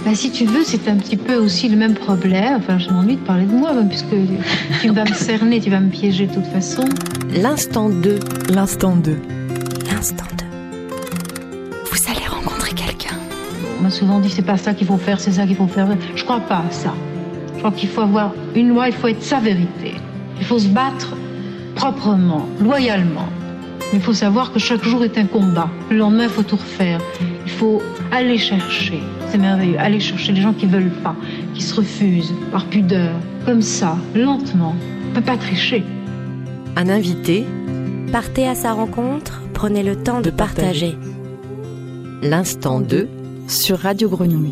Si tu veux, c'est un petit peu aussi le même problème. Enfin, je m'ennuie de parler de moi, puisque tu vas me cerner, tu vas me piéger de toute façon. L'instant 2. L'instant 2. L'instant 2. Vous allez rencontrer quelqu'un. On m'a souvent dit, c'est pas ça qu'il faut faire, c'est ça qu'il faut faire. Je crois pas à ça. Je crois qu'il faut avoir une loi, il faut être sa vérité. Il faut se battre proprement, loyalement. Mais il faut savoir que chaque jour est un combat. Le lendemain, il faut tout refaire. Il faut aller chercher. C'est merveilleux. Aller chercher les gens qui veulent pas, qui se refusent, par pudeur. Comme ça, lentement. On peut pas tricher. Un invité. Partez à sa rencontre, prenez le temps de partager. L'instant 2 sur Radio Grenouille.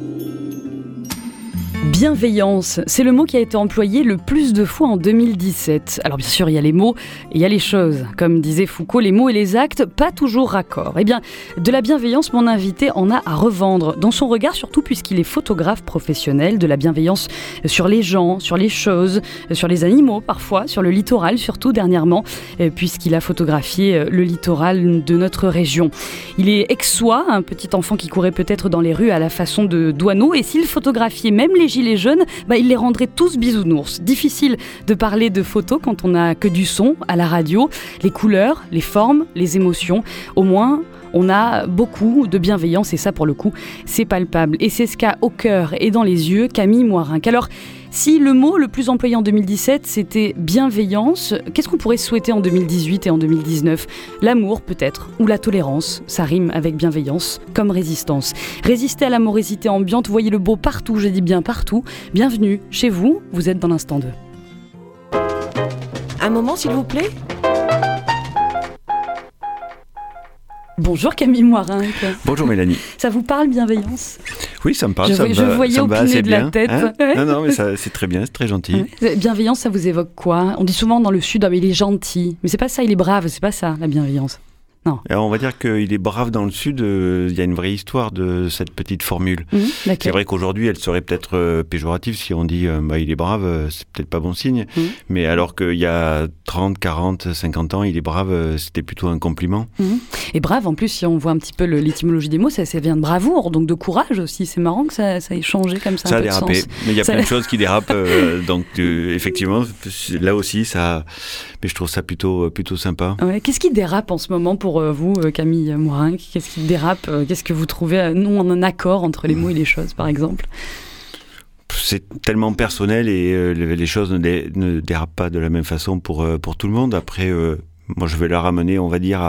Bienveillance, c'est le mot qui a été employé le plus de fois en 2017. Alors bien sûr, il y a les mots et il y a les choses. Comme disait Foucault, les mots et les actes, pas toujours raccord. Eh bien, de la bienveillance, mon invité en a à revendre. Dans son regard, surtout puisqu'il est photographe professionnel, de la bienveillance sur les gens, sur les choses, sur les animaux parfois, sur le littoral surtout dernièrement, puisqu'il a photographié le littoral de notre région. Il est ex-soi, un petit enfant qui courait peut-être dans les rues à la façon de Douaneau, et s'il photographiait même les gilets jaunes, il les rendrait tous bisounours. Difficile de parler de photos quand on n'a que du son à la radio, les couleurs, les formes, les émotions. Au moins, on a beaucoup de bienveillance et ça, pour le coup, c'est palpable. Et c'est ce qu'a au cœur et dans les yeux Camille Moirinck. Alors, si le mot le plus employé en 2017, c'était bienveillance, qu'est-ce qu'on pourrait souhaiter en 2018 et en 2019 ? L'amour, peut-être, ou la tolérance, ça rime avec bienveillance, comme résistance. Résister à la morosité ambiante, voyez le beau partout, j'ai dit bien partout. Bienvenue chez vous, vous êtes dans l'instant 2. Un moment, s'il vous plaît. Bonjour Camille Moirinck. Bonjour Mélanie. Ça vous parle, bienveillance ? Oui, ça me parle, je voyais opiner de la tête. Hein non, mais ça, c'est très bien, c'est très gentil. Ouais. Bienveillance, ça vous évoque quoi ? On dit souvent dans le Sud, mais il est gentil. Mais c'est pas ça, il est brave, c'est pas ça, la bienveillance. Non. Alors, on va dire qu'il est brave dans le Sud. Il y a une vraie histoire de cette petite formule. C'est vrai qu'aujourd'hui, elle serait peut-être péjorative si on dit il est brave, c'est peut-être pas bon signe. Mais alors qu'il y a 30, 40, 50 ans, il est brave, c'était plutôt un compliment. Et brave, en plus, si on voit un petit peu l'étymologie des mots, ça vient de bravoure, donc de courage aussi. C'est marrant que ça ait changé comme ça. Ça a dérapé, mais il y a plein de choses qui dérapent. Donc, effectivement, là aussi, ça. Mais je trouve ça plutôt sympa. Ouais. Qu'est-ce qui dérape en ce moment pour vous, Camille Moirinck ? Qu'est-ce qui dérape ? Qu'est-ce que vous trouvez, nous, en un accord entre les mots et les choses, par exemple ? C'est tellement personnel et les choses ne dérapent pas de la même façon pour tout le monde. Après, moi, je vais la ramener, on va dire,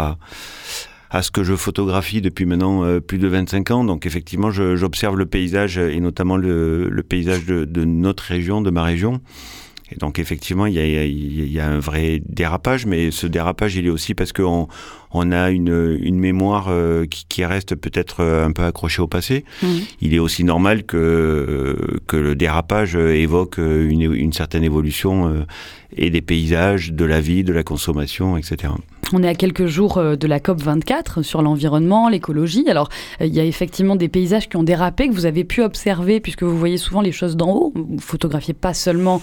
à ce que je photographie depuis maintenant plus de 25 ans. Donc, effectivement, j'observe le paysage et notamment le paysage de notre région, de ma région. Et donc, effectivement, il y a un vrai dérapage, mais ce dérapage, il est aussi parce qu'on a une mémoire qui reste peut-être un peu accrochée au passé. Il est aussi normal que le dérapage évoque une certaine évolution et des paysages, de la vie, de la consommation, etc. On est à quelques jours de la COP24 sur l'environnement, l'écologie. Alors, il y a effectivement des paysages qui ont dérapé, que vous avez pu observer, puisque vous voyez souvent les choses d'en haut. Vous photographiez pas seulement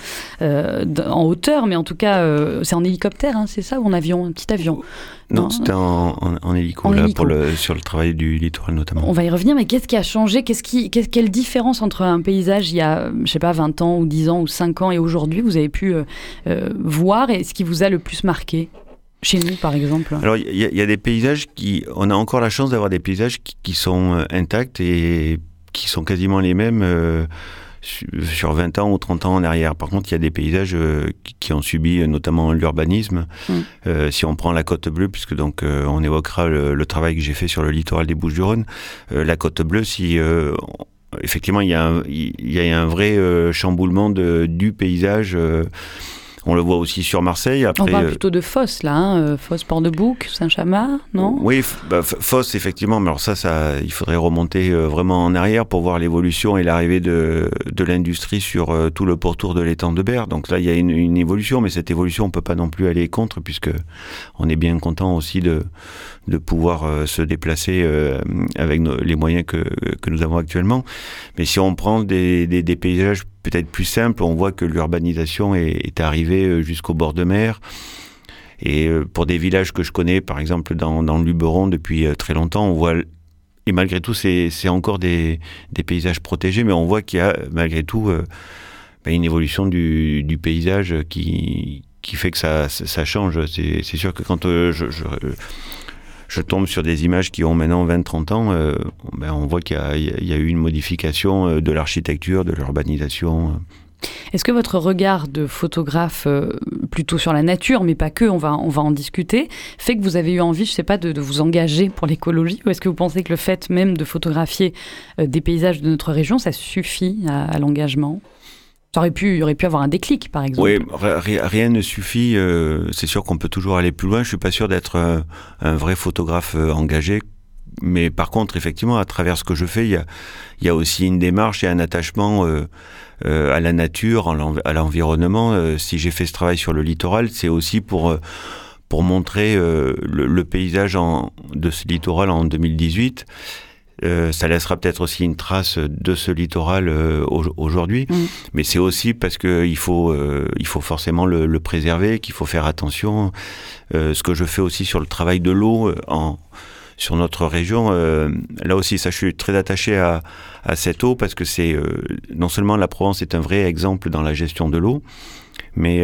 en hauteur, mais en tout cas, c'est en hélicoptère, c'est ça, ou en avion, un petit avion ? Non, c'était en hélico, sur le travail du littoral notamment. On va y revenir, mais qu'est-ce qui a changé ? Quelle différence entre un paysage il y a, 20 ans, ou 10 ans, ou 5 ans, et aujourd'hui, vous avez pu voir, et ce qui vous a le plus marqué ? Chez nous, par exemple. Alors, il y a des paysages on a encore la chance d'avoir des paysages qui sont intacts et qui sont quasiment les mêmes sur 20 ans ou 30 ans en arrière. Par contre, il y a des paysages qui ont subi notamment l'urbanisme. Si on prend la Côte Bleue, puisque donc on évoquera le travail que j'ai fait sur le littoral des Bouches-du-Rhône, la Côte Bleue, effectivement, il y a un vrai chamboulement du paysage. On le voit aussi sur Marseille. Après, on parle plutôt de Fos, là, Fos, Port-de-Bouc, Saint-Chamas, non ? Oui, Fos, effectivement. Mais alors ça, il faudrait remonter vraiment en arrière pour voir l'évolution et l'arrivée de l'industrie sur tout le pourtour de l'étang de Berre. Donc là, il y a une évolution, mais cette évolution, on ne peut pas non plus aller contre, puisque on est bien content aussi de pouvoir se déplacer avec les moyens que nous avons actuellement. Mais si on prend des paysages peut-être plus simple, on voit que l'urbanisation est arrivée jusqu'au bord de mer. Et pour des villages que je connais, par exemple dans le Luberon, depuis très longtemps, on voit Et malgré tout, c'est encore des paysages protégés, mais on voit qu'il y a malgré tout une évolution du paysage qui fait que ça change. C'est sûr que quand je tombe sur des images qui ont maintenant 20-30 ans, on voit qu'il y a eu une modification de l'architecture, de l'urbanisation. Est-ce que votre regard de photographe, plutôt sur la nature, mais pas que, on va en discuter, fait que vous avez eu envie, je ne sais pas, de vous engager pour l'écologie, ou est-ce que vous pensez que le fait même de photographier des paysages de notre région, ça suffit à l'engagement ? Il aurait pu avoir un déclic, par exemple. Oui, rien ne suffit. C'est sûr qu'on peut toujours aller plus loin. Je ne suis pas sûr d'être un vrai photographe engagé. Mais par contre, effectivement, à travers ce que je fais, il y a aussi une démarche et un attachement à la nature, à l'environnement. Si j'ai fait ce travail sur le littoral, c'est aussi pour montrer le paysage de ce littoral en 2018. Ça laissera peut-être aussi une trace de ce littoral aujourd'hui, mais c'est aussi parce qu'il faut forcément le préserver, qu'il faut faire attention. Ce que je fais aussi sur le travail de l'eau sur notre région, là aussi, je suis très attaché à cette eau parce que c'est non seulement la Provence est un vrai exemple dans la gestion de l'eau, mais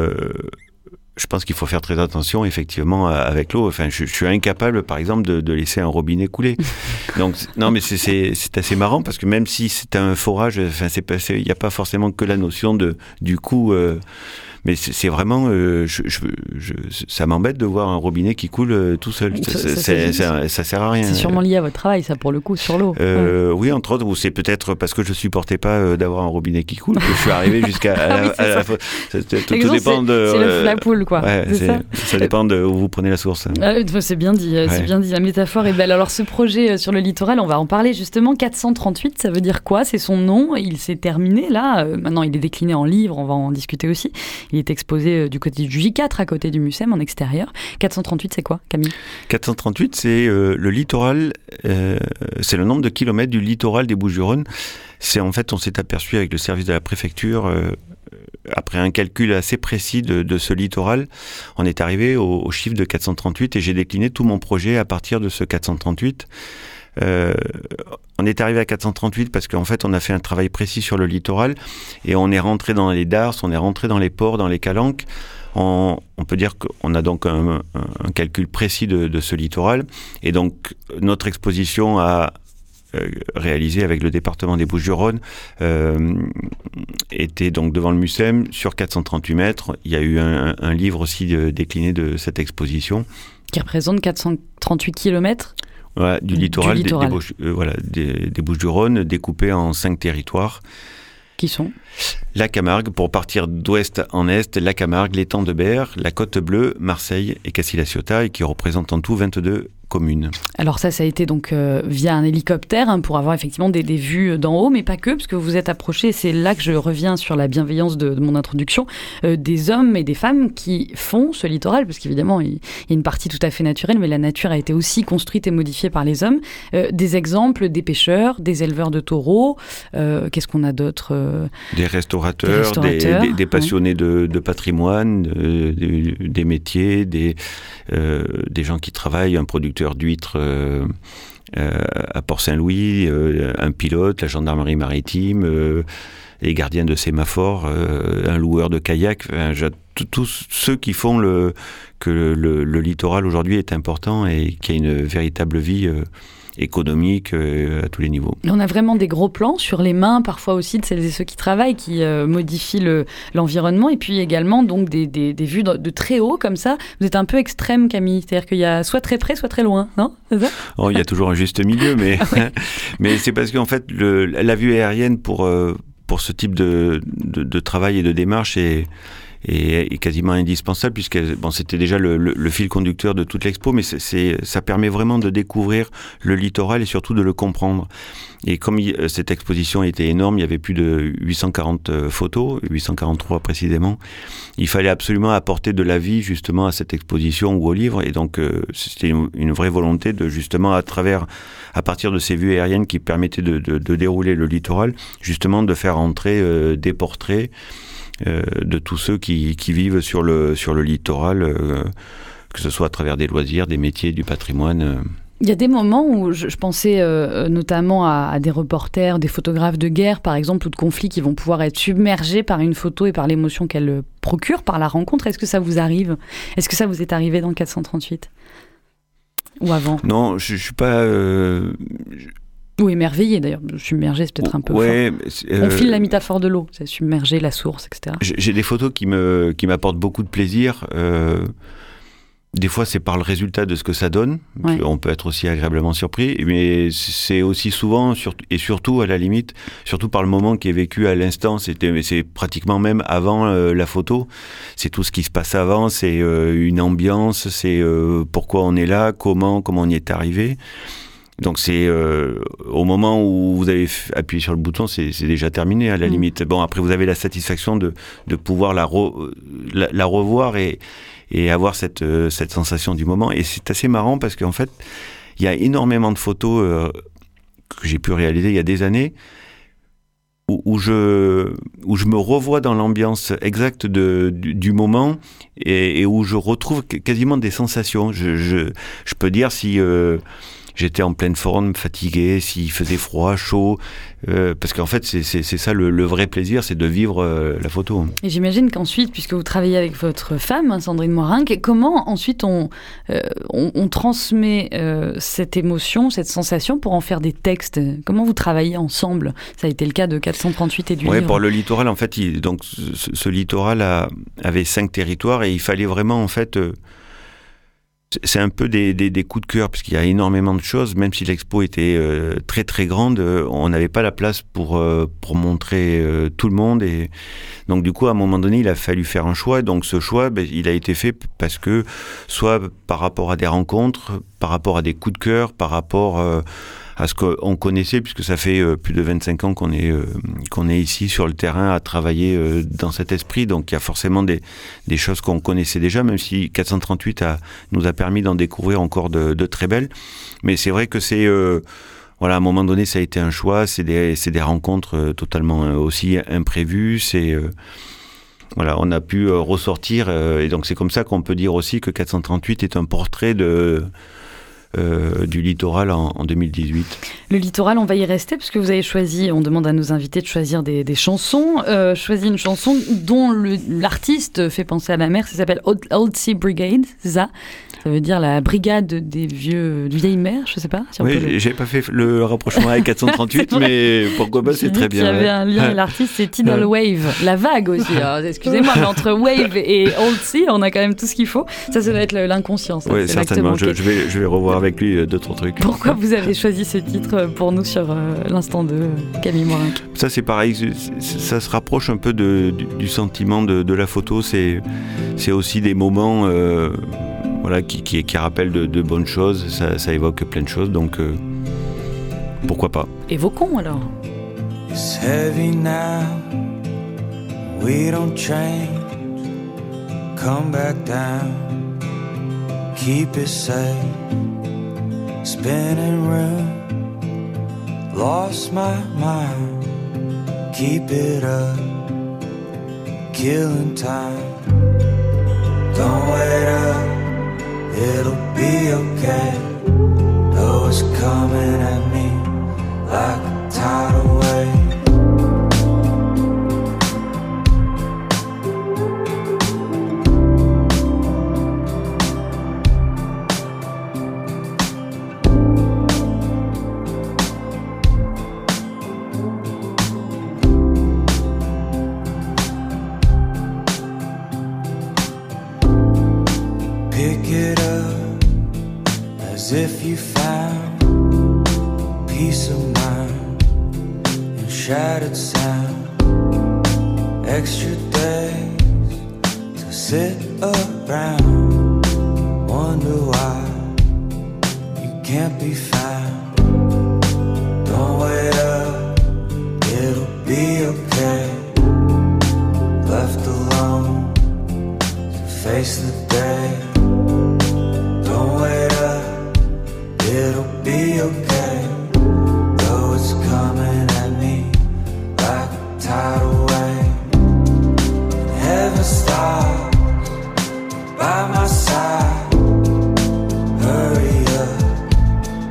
je pense qu'il faut faire très attention, effectivement, avec l'eau. Enfin, je suis incapable, par exemple, de laisser un robinet couler. Donc, non, mais c'est assez marrant parce que même si c'est un forage, enfin, il n'y a pas forcément que la notion du coup. Mais c'est vraiment, ça m'embête de voir un robinet qui coule tout seul. Ça sert à rien. C'est sûrement lié à votre travail, ça, pour le coup, sur l'eau. Oui, entre autres, ou c'est peut-être parce que je supportais pas d'avoir un robinet qui coule que je suis arrivé jusqu'à. Tout dépend de. C'est la poule, quoi. Ouais, ça dépend de où vous prenez la source. C'est bien dit. C'est bien dit. La métaphore est belle. Alors, ce projet sur le littoral, on va en parler justement. 438, ça veut dire quoi ? C'est son nom. Il s'est terminé là. Maintenant, il est décliné en livre. On va en discuter aussi. Il est exposé du côté du J4, à côté du Mucem, en extérieur. 438, c'est quoi, Camille ? 438, c'est le littoral, c'est le nombre de kilomètres du littoral des Bouches-du-Rhône. En fait, on s'est aperçu avec le service de la préfecture, après un calcul assez précis de ce littoral, on est arrivé au chiffre de 438 et j'ai décliné tout mon projet à partir de ce 438. On est arrivé à 438 parce qu'en fait on a fait un travail précis sur le littoral et on est rentré dans les darses, on est rentré dans les ports, dans les calanques. On peut dire qu'on a donc un calcul précis de ce littoral et donc notre exposition a réalisé avec le département des Bouches-du-Rhône était donc devant le Mucem sur 438 mètres. Il y a eu un livre aussi décliné de cette exposition qui représente 438 kilomètres. Voilà, du littoral. Des Bouches-du-Rhône, découpé en 5 territoires. Qui sont ? La Camargue, pour partir d'ouest en est, la Camargue, l'étang de Berre, la Côte Bleue, Marseille et Castilla-Ciotat, et qui représentent en tout 22 communes. Alors ça a été donc via un hélicoptère pour avoir effectivement des vues d'en haut, mais pas que, parce que vous êtes approché, et c'est là que je reviens sur la bienveillance de mon introduction, des hommes et des femmes qui font ce littoral, parce qu'évidemment il y a une partie tout à fait naturelle, mais la nature a été aussi construite et modifiée par les hommes. Des exemples, des pêcheurs, des éleveurs de taureaux, qu'est-ce qu'on a d'autre Des restaurateurs, des passionnés de patrimoine, des métiers, des gens qui travaillent, un producteur d'huîtres à Port-Saint-Louis, un pilote, la gendarmerie maritime, les gardiens de sémaphore, un loueur de kayak, tous ceux qui font que le littoral aujourd'hui est important et qu'il y a une véritable vie économique à tous les niveaux. On a vraiment des gros plans sur les mains, parfois aussi de celles et ceux qui travaillent, qui modifient l'environnement, et puis également donc des vues de très haut comme ça. Vous êtes un peu extrême, Camille, c'est-à-dire qu'il y a soit très près, soit très loin, non ? C'est ça ? Il y a toujours un juste milieu, mais, mais c'est parce qu'en fait, la vue aérienne pour ce type de travail et de démarche est quasiment indispensable puisque c'était déjà le fil conducteur de toute l'expo, mais ça permet vraiment de découvrir le littoral et surtout de le comprendre. Et comme cette exposition était énorme, il y avait plus de 840 photos, 843 précisément, il fallait absolument apporter de la vie justement à cette exposition ou au livre, et donc c'était une vraie volonté de justement à partir de ces vues aériennes qui permettaient de dérouler le littoral, justement de faire entrer des portraits de tous ceux qui vivent sur le littoral, que ce soit à travers des loisirs, des métiers, du patrimoine. Il y a des moments où je pensais notamment à des reporters, des photographes de guerre, par exemple, ou de conflits qui vont pouvoir être submergés par une photo et par l'émotion qu'elle procure, par la rencontre. Est-ce que ça vous arrive ? Est-ce que ça vous est arrivé dans le 438 ? Ou avant ? Non, je ne suis pas... Ou émerveillé d'ailleurs. Submergé, c'est peut-être un peu fort. On file la métaphore de l'eau, c'est submerger la source, etc. J'ai des photos qui m'apportent beaucoup de plaisir. Des fois, c'est par le résultat de ce que ça donne. Ouais. On peut être aussi agréablement surpris, mais c'est aussi souvent, et surtout à la limite, surtout par le moment qui est vécu à l'instant. C'est pratiquement même avant la photo. C'est tout ce qui se passe avant, c'est une ambiance, c'est pourquoi on est là, comment on y est arrivé. Donc c'est au moment où vous avez appuyé sur le bouton, c'est déjà terminé à la limite. Bon, après vous avez la satisfaction de pouvoir la revoir et avoir cette sensation du moment. Et c'est assez marrant parce qu'en fait, il y a énormément de photos que j'ai pu réaliser il y a des années où je me revois dans l'ambiance exacte du moment et où je retrouve quasiment des sensations. Je peux dire si... j'étais en pleine forme, fatigué, s'il faisait froid, chaud, parce qu'en fait, c'est ça le vrai plaisir, c'est de vivre la photo. Et j'imagine qu'ensuite, puisque vous travaillez avec votre femme, Sandrine Moirinck, comment ensuite on transmet cette émotion, cette sensation pour en faire des textes ? Comment vous travaillez ensemble ? Ça a été le cas de 438 et du livre. Oui, pour le littoral, en fait, donc ce littoral avait 5 territoires et il fallait vraiment, en fait... c'est un peu des coups de cœur, parce qu'il y a énormément de choses. Même si l'expo était très très grande, on n'avait pas la place pour montrer tout le monde. Et donc du coup, à un moment donné, il a fallu faire un choix. Donc ce choix, il a été fait parce que, soit par rapport à des rencontres, par rapport à des coups de cœur, par rapport à ce qu'on connaissait, puisque ça fait plus de 25 ans qu'on est ici sur le terrain à travailler dans cet esprit. Donc il y a forcément des choses qu'on connaissait déjà, même si 438 nous a permis d'en découvrir encore de très belles. Mais c'est vrai que c'est... voilà, à un moment donné, ça a été un choix. C'est des rencontres totalement aussi imprévues. Voilà, on a pu ressortir. Et donc c'est comme ça qu'on peut dire aussi que 438 est un portrait du littoral en 2018. Le littoral, on va y rester parce que vous avez choisi, on demande à nos invités de choisir des chansons, choisi une chanson dont l'artiste fait penser à la mer, ça s'appelle Old Sea Brigade, c'est ça ? Ça veut dire la brigade des vieilles mers, je sais pas. Si oui, j'ai pas fait le rapprochement avec 438, mais pourquoi pas, c'est très bien. Il y avait un lien avec l'artiste, c'est Tidal Wave, la vague aussi. Alors, excusez-moi, mais entre Wave et Old Sea, on a quand même tout ce qu'il faut. Ça doit être l'inconscient. Oui, certainement. Je vais revoir avec lui d'autres trucs. Pourquoi vous avez choisi ce titre pour nous sur l'instant de Camille Moirinck ? Ça, c'est pareil. Ça se rapproche un peu du sentiment de la photo. C'est aussi des moments... voilà, qui rappelle de bonnes choses, ça évoque plein de choses, donc pourquoi pas. Évoquons alors. It's heavy now, we don't change, come back down, keep it safe, spinning round, lost my mind, keep it up, killing time, don't wait up. It'll be okay, though it's coming at me like a tidal wave. Pick it up as if you found peace of mind and shattered sound. Extra days to sit around, wonder why you can't be found. Don't wait up, it'll be okay. Left alone to face the day. Don't wait up, it'll be okay, though it's coming at me like a tidal wave. Heaven stops by my side, hurry up,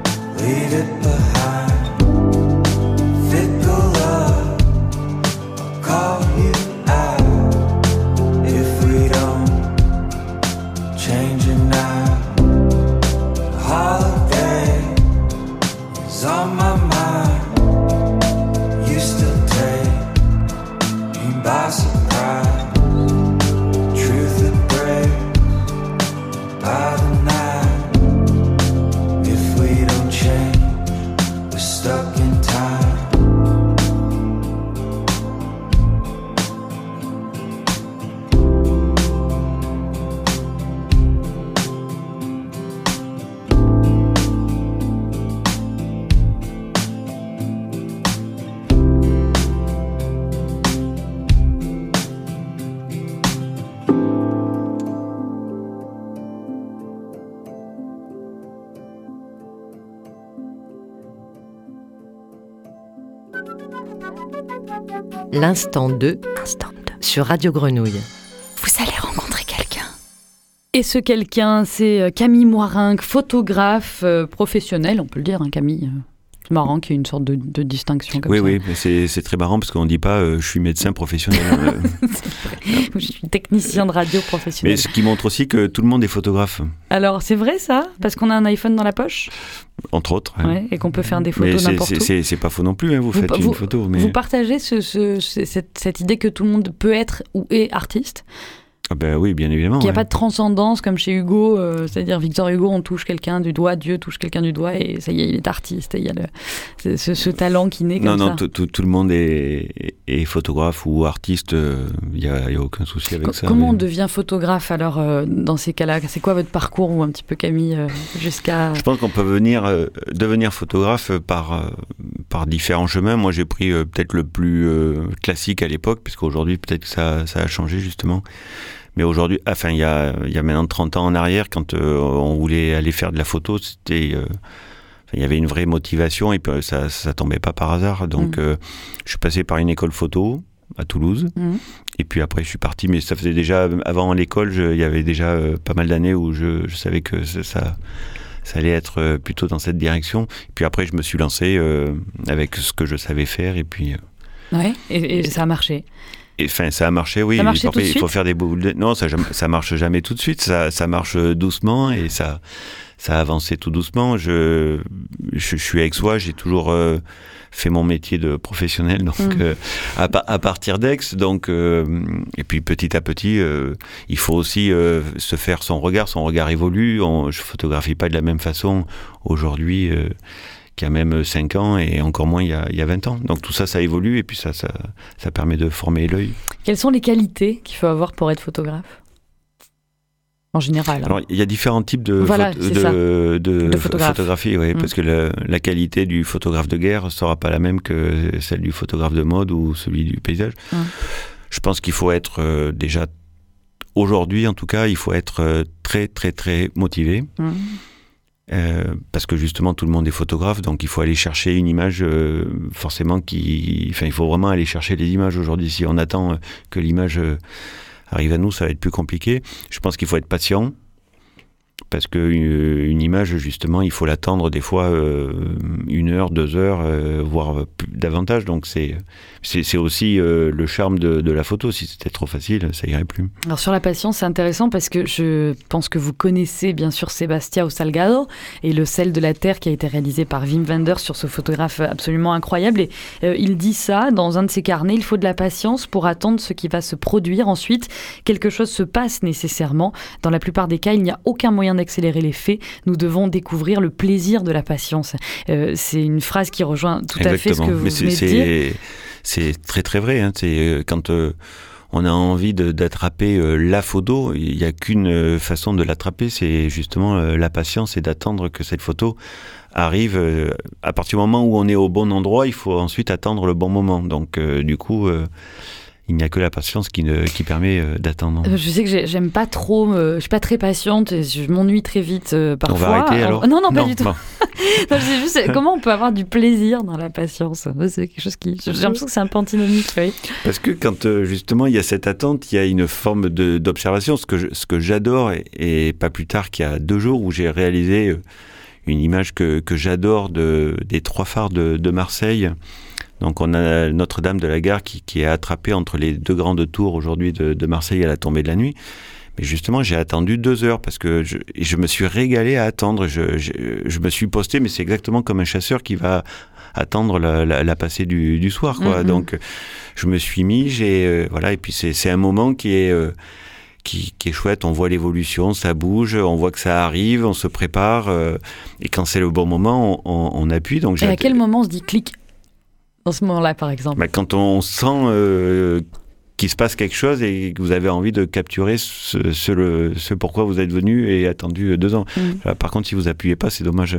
is on my mind. You still take me by surprise. Truth that breaks by the night. If we don't change, we're stuck in time. L'instant 2 sur Radio Grenouille. Vous allez rencontrer quelqu'un. Et ce quelqu'un, c'est Camille Moirinck, photographe professionnel, on peut le dire, hein, Camille. C'est marrant qu'il y ait une sorte de distinction comme ça. Oui, mais c'est très marrant parce qu'on ne dit pas je suis médecin professionnel. Je suis technicien de radio professionnel. Mais ce qui montre aussi que tout le monde est photographe. Alors, c'est vrai ça? Parce qu'on a un iPhone dans la poche? Entre autres. Ouais, et qu'on peut faire des photos n'importe où. C'est pas faux non plus, hein, vous faites une photo. Mais... Vous partagez cette idée que tout le monde peut être ou est artiste? Ah ben oui, bien évidemment. Qu'il n'y a pas de transcendance comme chez Hugo, c'est-à-dire Victor Hugo, on touche quelqu'un du doigt, Dieu touche quelqu'un du doigt et ça y est, il est artiste. Et il y a ce talent qui naît comme ça. Non, tout le monde est photographe ou artiste, il n'y a aucun souci avec ça. Comment on devient photographe alors dans ces cas-là? C'est quoi votre parcours ou un petit peu Camille jusqu'à... Je pense qu'on peut devenir photographe par différents chemins. Moi j'ai pris peut-être le plus classique à l'époque, puisqu'aujourd'hui peut-être que ça a changé justement. Mais aujourd'hui, enfin il y a maintenant 30 ans en arrière, quand on voulait aller faire de la photo, c'était... il y avait une vraie motivation et puis ça tombait pas par hasard. Donc je suis passé par une école photo à Toulouse. Et puis après je suis parti, mais ça faisait déjà, avant l'école, il y avait déjà pas mal d'années où je savais que ça allait être plutôt dans cette direction. Et puis après je me suis lancé avec ce que je savais faire et puis... Ouais, et ça a marché. Enfin, ça a marché, oui. Ça a marché après, tout de suite. Il faut faire des boules. Non, ça marche jamais tout de suite. Ça marche doucement et ça a avancé tout doucement. Je suis aixois, j'ai toujours fait mon métier de professionnel, donc à partir d'Aix. Donc, et puis petit à petit, il faut aussi se faire son regard évolue. Je photographie pas de la même façon aujourd'hui qu'il y a même 5 ans et encore moins il y a 20 ans. Donc tout ça évolue et puis ça permet de former l'œil. Quelles sont les qualités qu'il faut avoir pour être photographe en général? Alors il y a différents types de photographie, oui, parce que la qualité du photographe de guerre ne sera pas la même que celle du photographe de mode ou celui du paysage. Je pense qu'il faut être déjà, aujourd'hui en tout cas, il faut être très très très motivé. Parce que justement tout le monde est photographe, donc il faut aller chercher une image forcément il faut vraiment aller chercher les images aujourd'hui. Si on attend que l'image arrive à nous, ça va être plus compliqué. Je pense qu'il faut être patient, parce qu'une image justement il faut l'attendre des fois 1 heure, 2 heures, voire davantage. Donc c'est aussi le charme de la photo. Si c'était trop facile, ça irait plus. Alors sur la patience, c'est intéressant parce que je pense que vous connaissez bien sûr Sebastião Salgado et le sel de la terre qui a été réalisé par Wim Wenders sur ce photographe absolument incroyable. Et il dit ça dans un de ses carnets: il faut de la patience pour attendre ce qui va se produire ensuite. Quelque chose se passe nécessairement. Dans la plupart des cas, il n'y a aucun moyen d'accélérer les faits. Nous devons découvrir le plaisir de la patience. C'est une phrase qui rejoint tout à fait ce que vous venez de dire. C'est très très vrai. Hein. C'est quand on a envie d'attraper la photo, il n'y a qu'une façon de l'attraper, c'est justement la patience et d'attendre que cette photo arrive. À partir du moment où on est au bon endroit, il faut ensuite attendre le bon moment. Donc du coup... il n'y a que la patience qui permet d'attendre. Je sais que j'aime pas trop, je suis pas très patiente et je m'ennuie très vite parfois. On va arrêter alors? Non, pas du tout. Bon. Non, c'est juste comment on peut avoir du plaisir dans la patience. C'est quelque chose qui... J'ai l'impression que c'est un peu antinomique. Oui. Parce que quand justement il y a cette attente, il y a une forme d'observation. Ce que j'adore, et pas plus tard qu'il y a 2 jours où j'ai réalisé une image que j'adore des 3 phares de Marseille. Donc on a Notre-Dame de la Gare qui est attrapée entre les 2 grandes tours aujourd'hui de Marseille à la tombée de la nuit. Mais justement, j'ai attendu 2 heures parce que je me suis régalé à attendre. Je me suis posté, mais c'est exactement comme un chasseur qui va attendre la passée du soir, quoi. Donc, je me suis mis, voilà, et puis c'est un moment qui est chouette. On voit l'évolution, ça bouge, on voit que ça arrive, on se prépare, et quand c'est le bon moment, on appuie. Donc, et à quel moment on se dit clic dans ce moment-là, par exemple? Quand on sent qu'il se passe quelque chose et que vous avez envie de capturer ce pourquoi vous êtes venu et attendu 2 ans. Là, par contre, si vous appuyez pas, c'est dommage.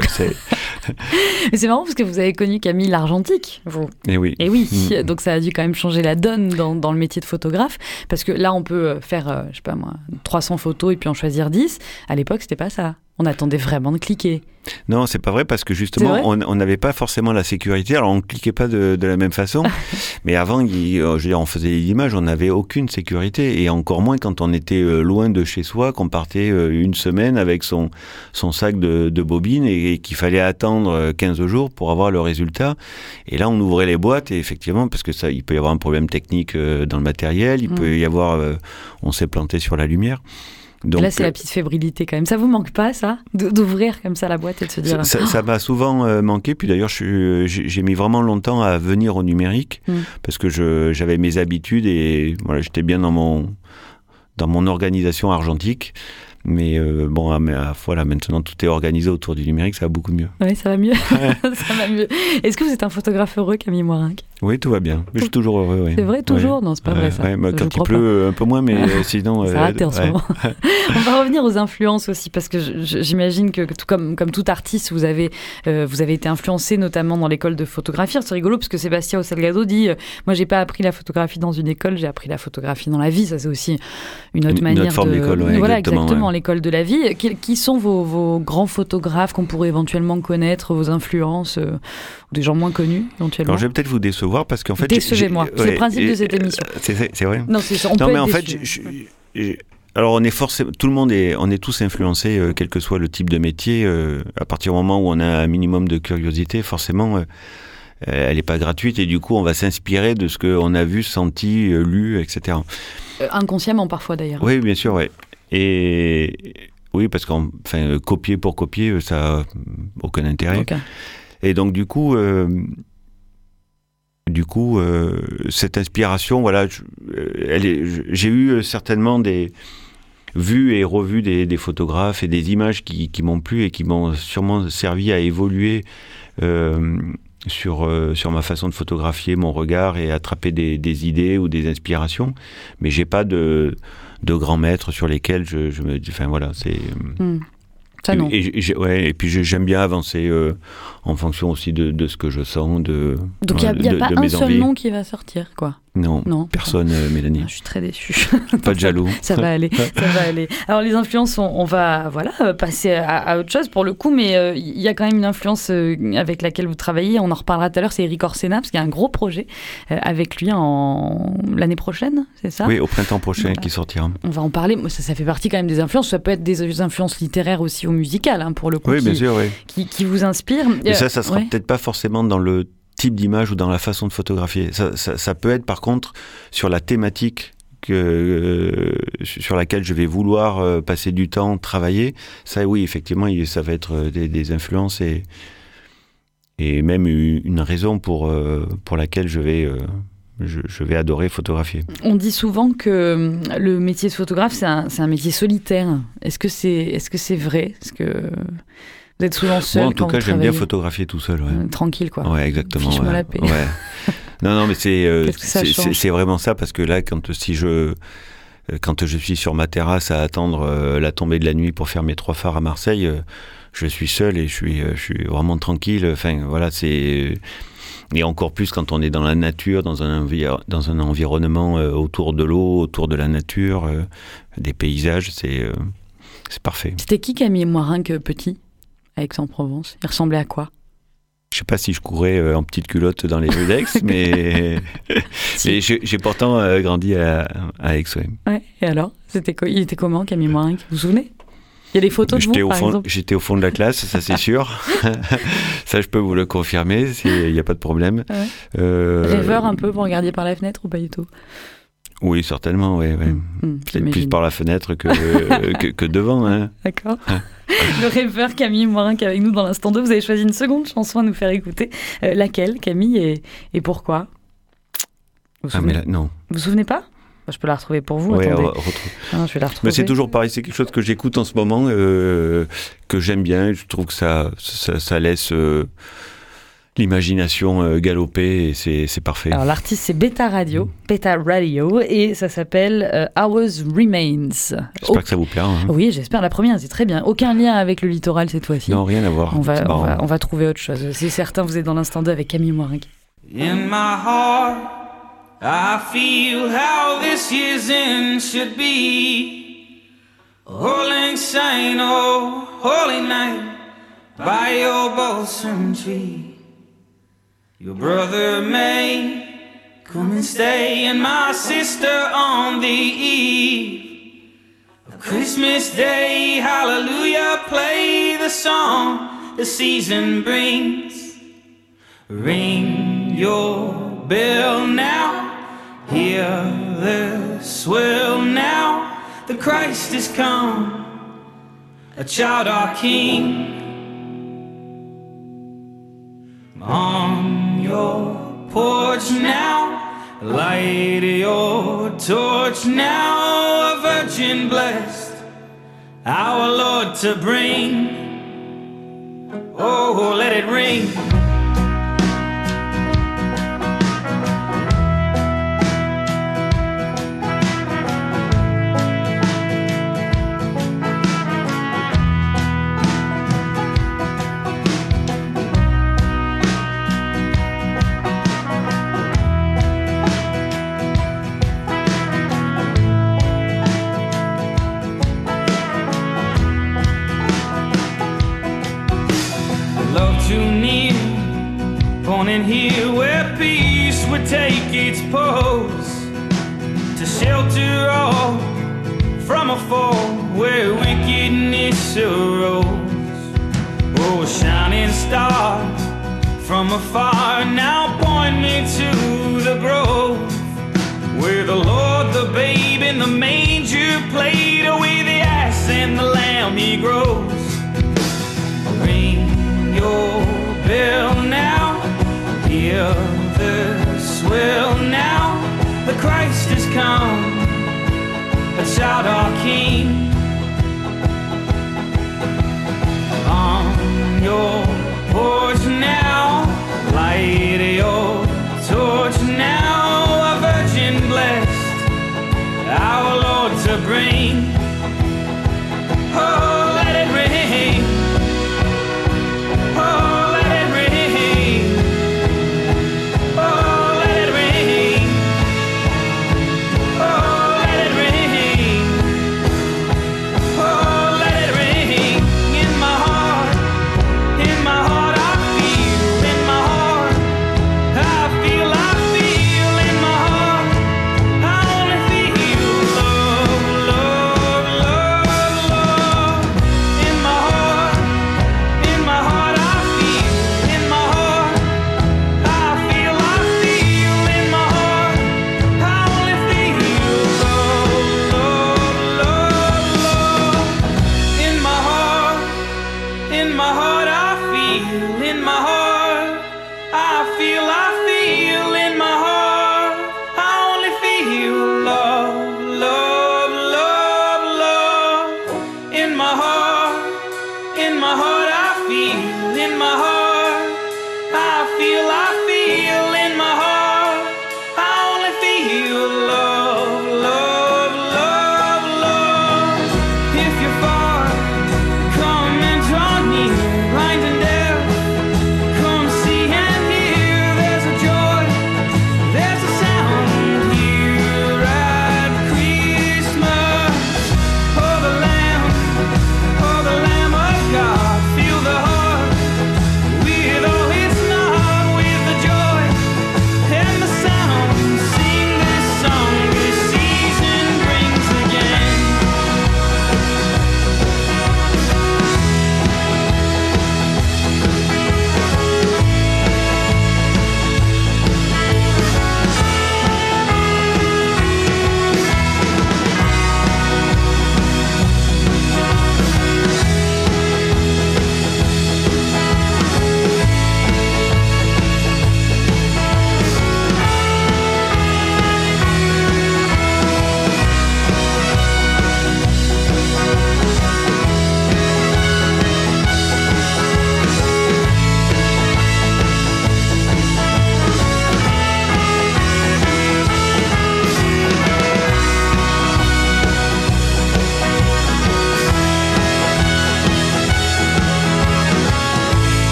Mais c'est marrant parce que vous avez connu Camille l'Argentique, vous. Et oui. Donc ça a dû quand même changer la donne dans le métier de photographe, parce que là, on peut faire, 300 photos et puis en choisir 10. À l'époque, c'était pas ça. On attendait vraiment de cliquer. Non, c'est pas vrai parce que justement, on n'avait pas forcément la sécurité. Alors, on ne cliquait pas de la même façon. Mais avant, on faisait des images, on n'avait aucune sécurité. Et encore moins quand on était loin de chez soi, qu'on partait une semaine avec son sac de bobines et qu'il fallait attendre 15 jours pour avoir le résultat. Et là, on ouvrait les boîtes et effectivement, parce que il peut y avoir un problème technique dans le matériel, il peut y avoir... on s'est planté sur la lumière. Donc, là, c'est la petite fébrilité quand même. Ça vous manque pas, ça, d'ouvrir comme ça la boîte et de se dire... Ça m'a souvent manqué. Puis d'ailleurs, j'ai mis vraiment longtemps à venir au numérique parce que j'avais mes habitudes et voilà, j'étais bien dans mon organisation argentique. Mais voilà, maintenant tout est organisé autour du numérique, ça va beaucoup mieux. Oui, ça va mieux. Ça va mieux. Est-ce que vous êtes un photographe heureux, Camille Moirinck? Oui, tout va bien. Je suis toujours heureux. Oui. C'est vrai, toujours? Non, c'est pas vrai ça. Quand il pleut, un peu moins, mais sinon... Ça a en ce moment. On va revenir aux influences aussi, parce que j'imagine que comme tout artiste, vous avez été influencé notamment dans l'école de photographie. C'est rigolo, parce que Sébastien Salgado dit moi, j'ai pas appris la photographie dans une école, j'ai appris la photographie dans la vie. Ça, c'est aussi une autre manière forme d'école, voilà, exactement, l'école de la vie. Qui sont vos grands photographes qu'on pourrait éventuellement connaître, vos influences, des gens moins connus éventuellement? Alors, je vais peut-être vous décevoir parce qu'en fait... Décevez-moi, c'est le principe de cette émission. C'est vrai. Non, c'est ça, on peut mais être en déçu. fait, alors on est forcément, tout le monde on est tous influencés, quel que soit le type de métier. À partir du moment où on a un minimum de curiosité, forcément, elle n'est pas gratuite et du coup, on va s'inspirer de ce qu'on a vu, senti, lu, etc. Inconsciemment parfois d'ailleurs. Oui, bien sûr, oui. Et oui, parce que copier pour copier, ça n'a aucun intérêt. Okay. Et donc du coup, cette inspiration, voilà, j'ai eu certainement vues et revues des photographes et des images qui m'ont plu et qui m'ont sûrement servi à évoluer sur ma façon de photographier, mon regard et attraper des idées ou des inspirations. Mais j'ai pas de grands maîtres sur lesquels je me dis, enfin voilà, c'est... Ça, non. Et puis j'aime bien avancer en fonction aussi de ce que je sens, donc il n'y a pas un seul nom qui va sortir, quoi. Non, personne, Mélanie. Je suis très déçue. Pas de jaloux. Ça va aller. Alors les influences, on va passer à autre chose pour le coup, mais il y a quand même une influence avec laquelle vous travaillez, on en reparlera tout à l'heure, c'est Eric Orsena, parce qu'il y a un gros projet avec lui l'année prochaine, c'est ça? Oui, au printemps prochain qui sortira. On va en parler, ça fait partie quand même des influences, ça peut être des influences littéraires aussi ou musicales, pour le coup, bien sûr, qui vous inspirent. Et ça sera peut-être pas forcément dans le type d'image ou dans la façon de photographier. Ça peut être par contre sur la thématique sur laquelle je vais vouloir passer du temps, travailler. Ça, oui, effectivement, ça va être des influences et même une raison pour laquelle je vais adorer photographier. On dit souvent que le métier de photographe, c'est un métier solitaire. Est-ce que c'est vrai? Est-ce que vous êtes souvent seul? Moi, en tout cas, j'aime bien photographier tout seul. Ouais. Tranquille, quoi. Ouais, exactement. Fiche-moi la paix. Ouais. Non, mais c'est vraiment ça, parce que là, quand je suis sur ma terrasse à attendre la tombée de la nuit pour faire mes 3 phares à Marseille, je suis seul et je suis vraiment tranquille. Enfin, voilà, c'est... Et encore plus quand on est dans la nature, dans un environnement autour de l'eau, autour de la nature, des paysages, c'est parfait. C'était qui Camille Moirinck petit, à Aix-en-Provence? Il ressemblait à quoi? Je ne sais pas si je courais en petite culotte dans les rues d'Aix, mais j'ai pourtant grandi à Aix. Ouais, et alors, il était comment, Camille Moirinck? Vous vous souvenez? Il y a des photos de vous, par exemple? J'étais au fond de la classe, ça c'est sûr. Ça, je peux vous le confirmer, il n'y a pas de problème. Ouais. Rêveur un peu, vous regardiez par la fenêtre ou pas du tout? Oui, certainement, oui. Peut-être plus par la fenêtre que devant. Hein. D'accord. Le rêveur Camille Morin qui est avec nous dans l'instant 2. Vous avez choisi une seconde chanson à nous faire écouter. Laquelle, Camille, et pourquoi? Non. Vous vous souvenez pas? Je peux la retrouver pour vous. Oui, attendez. Non, je vais la retrouver. Mais c'est toujours pareil, c'est quelque chose que j'écoute en ce moment, que j'aime bien. Je trouve que ça laisse l'imagination galoper et c'est parfait. Alors l'artiste c'est Beta Radio, et ça s'appelle Ours Remains. J'espère que ça vous plaira. Hein. Oui, j'espère. La première, c'est très bien. Aucun lien avec le littoral cette fois-ci. Non, rien à voir. On va trouver autre chose. C'est certain, vous êtes dans l'instant 2 avec Camille Morin. In my heart, I feel how this year's end should be. Holy saint, oh, holy night, by your balsam tree. Your brother may come and stay, and my sister on the eve of Christmas Day. Hallelujah, play the song the season brings. Ring your bell now, hear the swell now. The Christ is come, a child our King. On your porch now, light your torch now, a virgin blessed, our Lord to bring. Oh, let it ring. In here where peace would take its pose, to shelter all from a fall where wickedness arose. Oh, shining star from afar, now point me to the grove where the Lord, the babe in the manger played away the ass and the lamb he grows. Ring your bell now, hear the swell now, the Christ has come, a child our King. On your porch now, light your torch now, a virgin blessed, our Lord to bring. Oh, let it ring. Oh, in my heart, in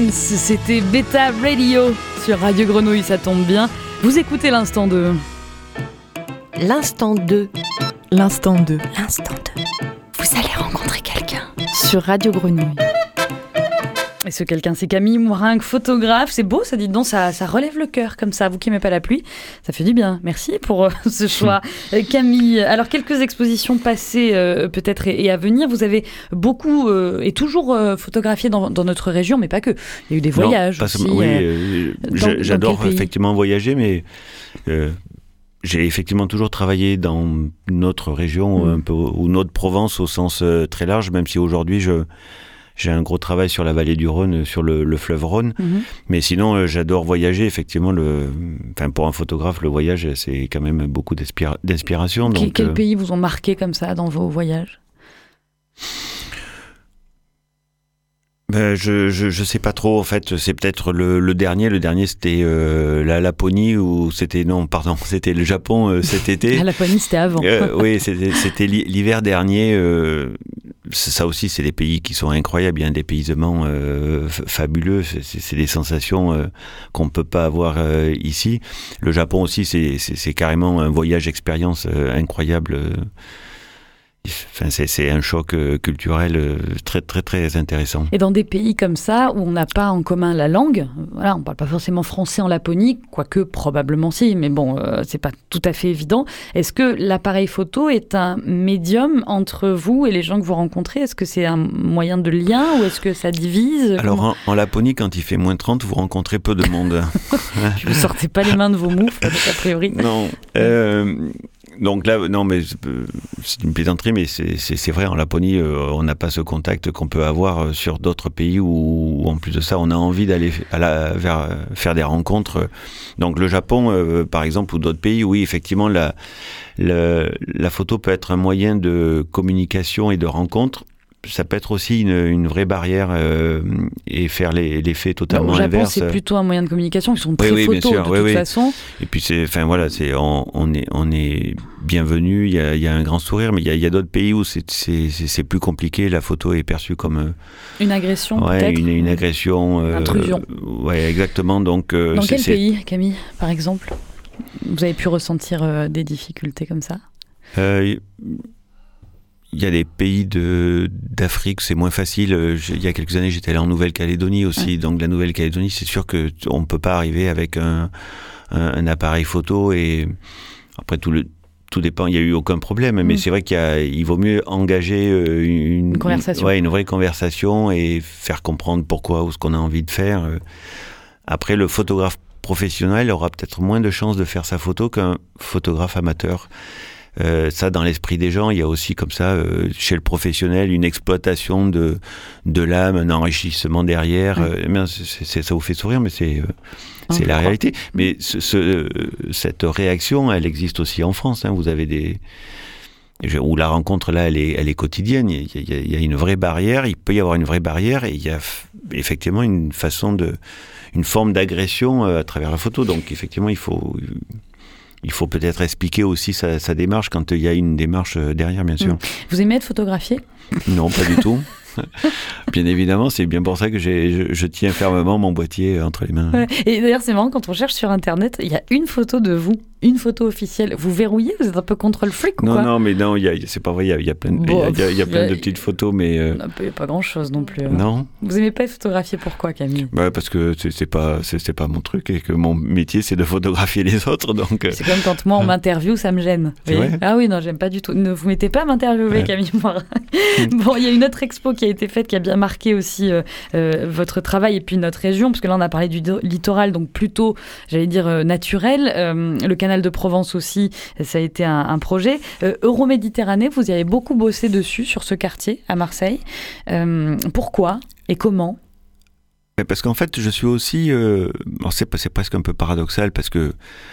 Dance, c'était Beta Radio sur Radio Grenouille, ça tombe bien. Vous écoutez l'instant 2. L'instant 2. L'instant 2. L'instant 2. Vous allez rencontrer quelqu'un. Sur Radio Grenouille. Et ce quelqu'un, c'est Camille Mouringue, photographe. C'est beau, ça, dites donc, ça relève le cœur comme ça. Vous qui n'aimez pas la pluie, ça fait du bien. Merci pour ce choix, Camille. Alors, quelques expositions passées peut-être et à venir. Vous avez beaucoup et toujours photographié dans notre région, mais pas que. Il y a eu des voyages aussi. Oui, j'adore effectivement voyager, mais j'ai effectivement toujours travaillé dans notre région un peu, ou notre Provence au sens très large, même si aujourd'hui j'ai un gros travail sur la vallée du Rhône, sur le fleuve Rhône. Mais sinon, j'adore voyager. Effectivement, pour un photographe, le voyage, c'est quand même beaucoup d'inspiration. Quels pays vous ont marqué comme ça dans vos voyages ? Je sais pas trop. En fait, c'est peut-être le dernier. Le dernier, c'était la Laponie, ou c'était le Japon cet été. La Laponie, c'était avant. Oui, c'était l'hiver dernier. Ça aussi, c'est des pays qui sont incroyables. Il y a un dépaysement fabuleux. C'est des sensations qu'on peut pas avoir ici. Le Japon aussi, c'est carrément un voyage expérience incroyable. Enfin, c'est un choc culturel très, très, très intéressant. Et dans des pays comme ça, où on n'a pas en commun la langue, voilà, on ne parle pas forcément français en Laponie, quoique probablement si, mais bon, c'est pas tout à fait évident. Est-ce que l'appareil photo est un médium entre vous et les gens que vous rencontrez ? Est-ce que c'est un moyen de lien ou est-ce que ça divise ? Alors, en Laponie, quand il fait moins 30, vous rencontrez peu de monde. Vous ne sortez pas les mains de vos moufles, a priori. Non. Donc là, non, mais c'est une plaisanterie, mais c'est vrai, en Laponie, on n'a pas ce contact qu'on peut avoir sur d'autres pays où, en plus de ça, on a envie d'aller faire des rencontres. Donc le Japon, par exemple, ou d'autres pays, oui, effectivement, la photo peut être un moyen de communication et de rencontre. Ça peut être aussi une vraie barrière et faire l'effet totalement inverse. Au Japon, c'est plutôt un moyen de communication. Ils sont très photos de toute façon. Et puis on est bienvenu. Il y a un grand sourire, mais il y a d'autres pays où c'est plus compliqué. La photo est perçue comme une agression, peut-être. Une agression. Intrusion. Ouais, exactement. Donc dans quel pays, Camille, par exemple, vous avez pu ressentir des difficultés comme ça? Il y a des pays d'Afrique, c'est moins facile. Il y a quelques années, j'étais allé en Nouvelle-Calédonie aussi. Ouais. Donc la Nouvelle-Calédonie, c'est sûr qu'on ne peut pas arriver avec un appareil photo. Et après, tout dépend. Il n'y a eu aucun problème. Mais c'est vrai qu'il vaut mieux engager une conversation. Une vraie conversation et faire comprendre pourquoi ou ce qu'on a envie de faire. Après, le photographe professionnel aura peut-être moins de chances de faire sa photo qu'un photographe amateur. Ça, dans l'esprit des gens, il y a aussi comme ça, chez le professionnel, une exploitation de l'âme, un enrichissement derrière. Ça vous fait sourire, mais c'est la réalité. Mais cette réaction, elle existe aussi en France. Hein. Vous avez où la rencontre, là, elle est quotidienne. Il y a une vraie barrière, il peut y avoir une vraie barrière, et il y a effectivement une forme d'agression à travers la photo. Donc, effectivement, il faut peut-être expliquer aussi sa démarche quand il y a une démarche derrière, bien sûr. Vous aimez être photographié ? Non, pas du tout. Bien évidemment, c'est bien pour ça que je tiens fermement mon boîtier entre les mains. Ouais. Et d'ailleurs, c'est marrant, quand on cherche sur Internet, il y a une photo de vous, une photo officielle. Vous verrouillez ? Vous êtes un peu contrôle freak ou quoi ? Non, c'est pas vrai. Il y a plein de petites photos, mais il n'y a pas grand-chose non plus. Non. Vous aimez pas être photographié, pourquoi, Camille ? Parce que c'est pas mon truc et que mon métier c'est de photographier les autres. Donc c'est comme quand moi on m'interviewe, ça me gêne. Ah oui, non, j'aime pas du tout. Ne vous mettez pas à m'interviewer, Camille Mouringue. Bon, il y a une autre expo qui a été faite, qui a bien marqué aussi votre travail et puis notre région, parce que là on a parlé du littoral, donc plutôt, j'allais dire, naturel. Le canal de Provence aussi, ça a été un projet. Euroméditerranée, vous y avez beaucoup bossé dessus, sur ce quartier à Marseille. Pourquoi et comment ? Parce qu'en fait, je suis aussi... c'est presque un peu paradoxal, parce que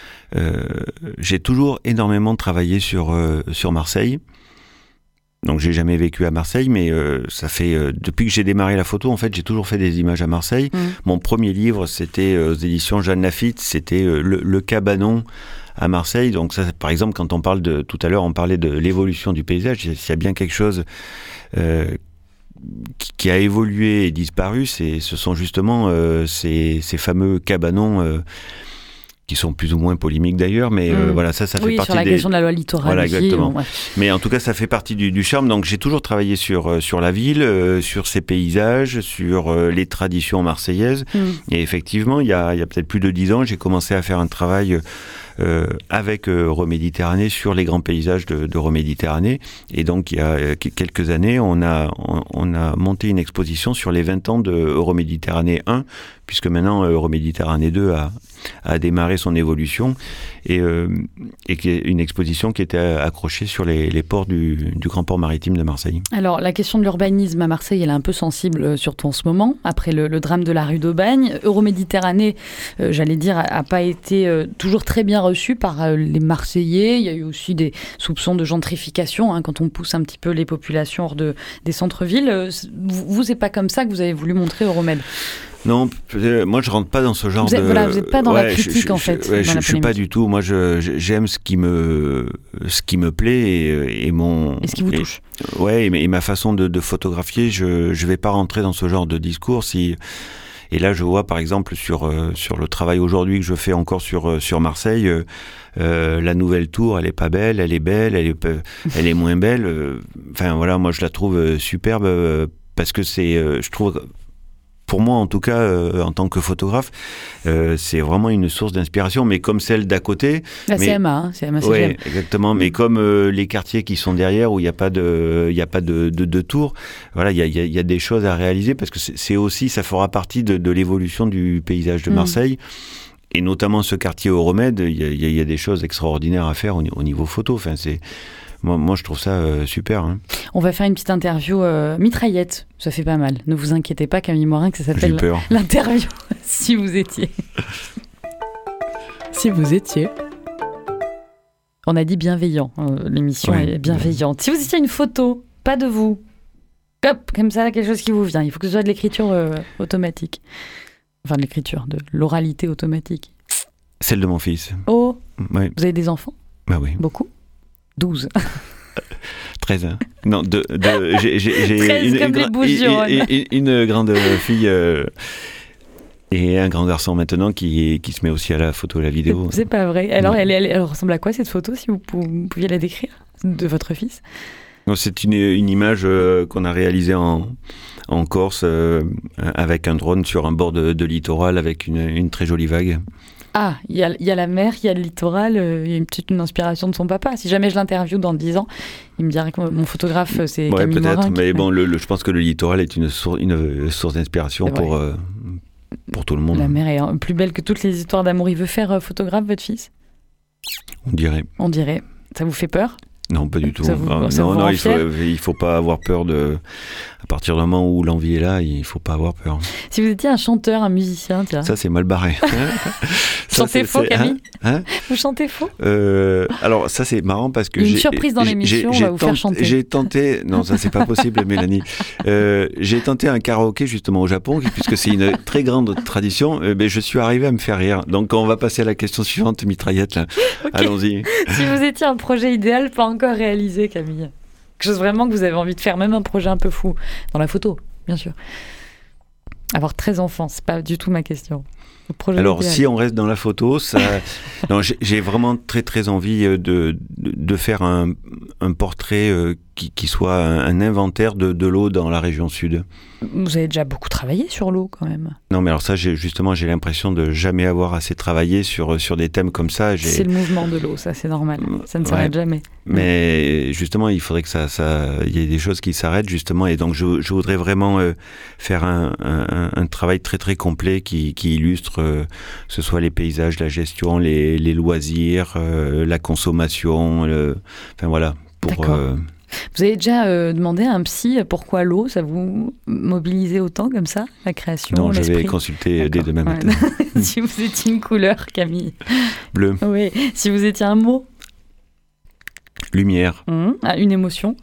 j'ai toujours énormément travaillé sur Marseille. Donc j'ai jamais vécu à Marseille, mais ça fait depuis que j'ai démarré la photo, en fait, j'ai toujours fait des images à Marseille. Mon premier livre, c'était aux éditions Jeanne Lafitte, c'était le Cabanon à Marseille. Donc ça, par exemple, quand on parle tout à l'heure, on parlait de l'évolution du paysage. S'il y a bien quelque chose qui a évolué et disparu, ce sont justement ces fameux cabanons qui sont plus ou moins polémiques d'ailleurs, mais voilà, ça fait partie sur la question de la loi littorale. Voilà, exactement. Ouais. Mais en tout cas, ça fait partie du charme. Donc, j'ai toujours travaillé sur la ville, sur ses paysages, sur les traditions marseillaises. Et effectivement, il y a peut-être plus de 10 ans, j'ai commencé à faire un travail avec Euroméditerranée sur les grands paysages de Euroméditerranée. Et donc, il y a quelques années, on a monté une exposition sur les 20 ans de Euroméditerranée 1, puisque maintenant Euroméditerranée 2 a démarré son évolution, et une exposition qui était accrochée sur les ports du grand port maritime de Marseille. Alors, la question de l'urbanisme à Marseille, elle est un peu sensible, surtout en ce moment, après le drame de la rue d'Aubagne. Euroméditerranée, j'allais dire, n'a pas été toujours très bien reçue par les Marseillais. Il y a eu aussi des soupçons de gentrification, quand on pousse un petit peu les populations hors des centres-villes. Vous, c'est pas comme ça que vous avez voulu montrer Euromed? Non, moi je rentre pas dans ce genre vous n'êtes pas dans la critique en fait. Je suis pas du tout. Moi, j'aime ce qui me plaît et ce qui vous touche. Et ma façon de photographier. Je vais pas rentrer dans ce genre de discours. Et là, je vois par exemple sur le travail aujourd'hui que je fais encore sur Marseille. La nouvelle tour, elle est pas belle, elle est belle, elle est moins belle. Enfin voilà, moi je la trouve superbe parce que je trouve. Pour moi, en tout cas, en tant que photographe, c'est vraiment une source d'inspiration, mais comme celle d'à côté. La CMA, CMA. Oui, exactement. Mais comme les quartiers qui sont derrière, où il n'y a pas de tour, voilà, il y a des choses à réaliser, parce que c'est aussi, ça fera partie de l'évolution du paysage de Marseille. Et notamment ce quartier Euromède, il y a des choses extraordinaires à faire au niveau photo. Enfin, moi, je trouve ça super. Hein. On va faire une petite interview mitraillette. Ça fait pas mal. Ne vous inquiétez pas, Camille Morin, que ça s'appelle l'interview. Si vous étiez. Si vous étiez. On a dit bienveillant. L'émission est bienveillante. Si vous étiez une photo, pas de vous. Hop, comme ça, quelque chose qui vous vient. Il faut que ce soit de l'écriture automatique. Enfin, de l'écriture, de l'oralité automatique. Celle de mon fils. Oh, ouais. Vous avez des enfants? Bah oui. Beaucoup? 12. 13 ans. Non, j'ai 13 comme les Bouches-du-Rhône. Une grande fille et un grand garçon maintenant qui se met aussi à la photo et à la vidéo. C'est pas vrai. Alors, elle ressemble à quoi cette photo, si vous pouviez la décrire, de votre fils? C'est une image qu'on a réalisée en Corse avec un drone sur un bord de littoral avec une très jolie vague. Ah, il y a la mer, il y a le littoral, il y a une inspiration de son papa. Si jamais je l'interviewe dans 10 ans, il me dirait que mon photographe, c'est Camille Morin. Peut-être, mais bon, je pense que le littoral est une source d'inspiration pour tout le monde. La mer est plus belle que toutes les histoires d'amour. Il veut faire photographe, votre fils? On dirait. Ça vous fait peur? Non, pas du tout. Non, il faut pas avoir peur à partir du moment où l'envie est là, il faut pas avoir peur. Si vous étiez un chanteur, un musicien, tiens. Ça, c'est mal barré. Vous chantez faux, Camille? Vous chantez faux? Alors, ça, c'est marrant parce que il y a une surprise dans l'émission, on va vous faire chanter. J'ai tenté... Non, ça, c'est pas possible, Mélanie. J'ai tenté un karaoké, justement, au Japon, puisque c'est une très grande tradition. Mais je suis arrivé à me faire rire. Donc, on va passer à la question suivante, mitraillette, là. Okay. Allons-y. Si vous étiez un projet idéal, pas encore réalisé, Camille. Quelque chose vraiment que vous avez envie de faire, même un projet un peu fou. Dans la photo, bien sûr. Avoir 13 enfants, c'est pas du tout ma question. Alors, si on reste dans la photo, non, j'ai vraiment très très envie de faire un portrait qui soit un inventaire de l'eau dans la région sud. Vous avez déjà beaucoup travaillé sur l'eau quand même. Non, mais alors ça, j'ai l'impression de jamais avoir assez travaillé sur des thèmes comme ça. C'est le mouvement de l'eau, ça c'est normal. Ça ne s'arrête jamais. Mais justement, il faudrait que il y ait des choses qui s'arrêtent justement. Et donc, je voudrais vraiment faire un travail très très complet qui illustre que ce soit les paysages, la gestion, les loisirs, la consommation. Enfin voilà. Vous avez déjà demandé à un psy pourquoi l'eau, ça vous mobilisait autant comme ça, la création? Non, je vais consulter dès demain matin. Si vous étiez une couleur, Camille? Bleu. Oui. Si vous étiez un mot? Lumière. Une émotion?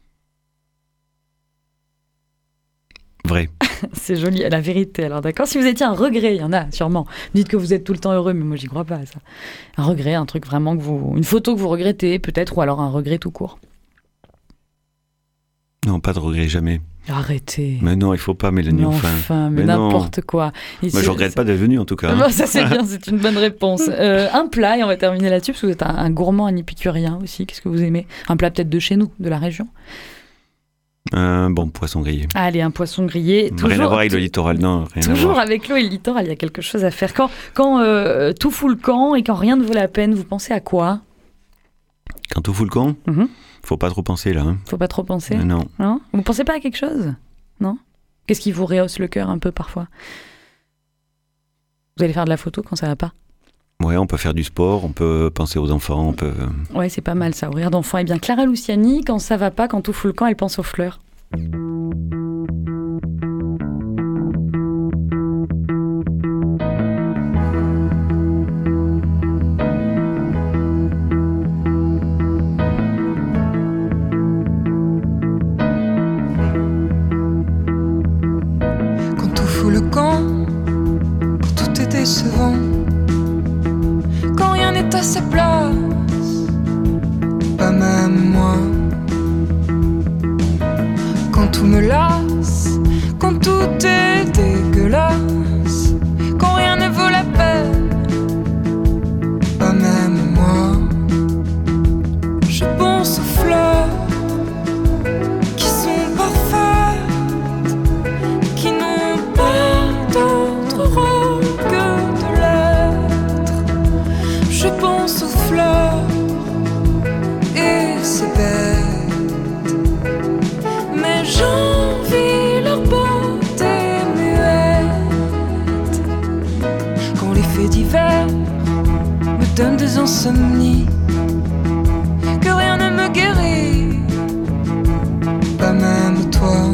Vrai. C'est joli, la vérité. Alors d'accord, si vous étiez un regret, il y en a sûrement. Dites que vous êtes tout le temps heureux, mais moi j'y crois pas à ça. Un regret, un truc vraiment une photo que vous regrettez peut-être, ou alors un regret tout court. Non, pas de regret, jamais. Arrêtez. Mais non, il faut pas, Mélanie. Mais n'importe quoi. Moi, je regrette pas d'être venu, en tout cas. Ça, c'est bien, c'est une bonne réponse. Un plat, et on va terminer là-dessus, parce que vous êtes un gourmand, un épicurien aussi. Qu'est-ce que vous aimez ? Un plat peut-être de chez nous, de la région ? Un bon poisson grillé. Allez, un poisson grillé. Rien à voir avec le littoral, non. Toujours avec l'eau et le littoral, il y a quelque chose à faire. Quand tout fout le camp et quand rien ne vaut la peine, vous pensez à quoi ? Quand tout fout le camp, faut pas trop penser là. Faut pas trop penser ? Non. Vous pensez pas à quelque chose ? Non ? Qu'est-ce qui vous rehausse le cœur un peu parfois ? Vous allez faire de la photo quand ça va pas ? Ouais, on peut faire du sport, on peut penser aux enfants, on peut... Ouais, c'est pas mal ça, au rire d'enfant. Eh bien, Clara Luciani, quand ça va pas, quand tout fout le camp, elle pense aux fleurs. Quand tout fout le camp, quand tout est décevant, quand rien n'est à sa place, pas même moi. Quand tout me lasse, quand tout est dégueulasse, quand rien ne vaut la peine, pas même moi. Je pense aux fleurs qui sont parfaites, qui n'ont pas d'autre rôle que de l'être. Je pense aux fleurs et c'est bête, mais j'envie leur beauté muette. Quand les faits divers me donnent des insomnies, que rien ne me guérit, pas même toi.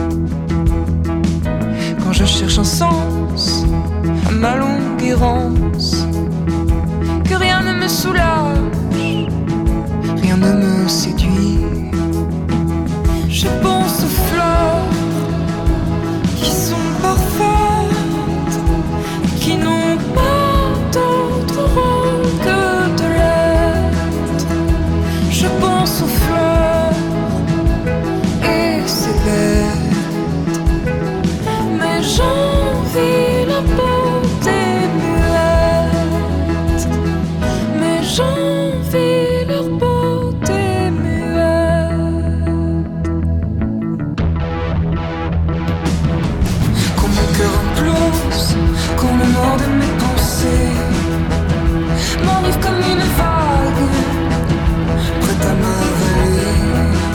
Quand je cherche un sens à ma longue errance, que rien ne me soulage, rien ne me séduit. Je pense aux fleurs qui sont parfaites, qui n'ont pas d'autre rôle que de l'être. Je pense aux fleurs et c'est bête, mais j'envie la beauté muette, mais j'envie leur beauté muette. Quand mon cœur implose, quand le noir de mes pensées m'arrive comme une vague, prête à m'avaler.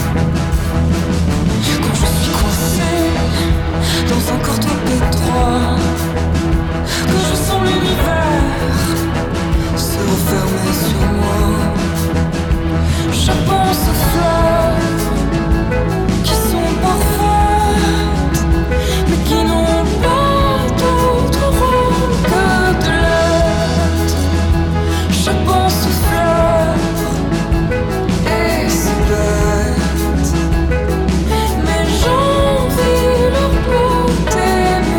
Quand je suis coincé dans un corps trop étroit, que je sens l'univers se refermer sur moi, je pense aux fleurs qui sont parfaites, mais qui n'ont pas d'autre rôle que de l'être. Je pense aux fleurs et c'est bête, mais j'envie leur beauté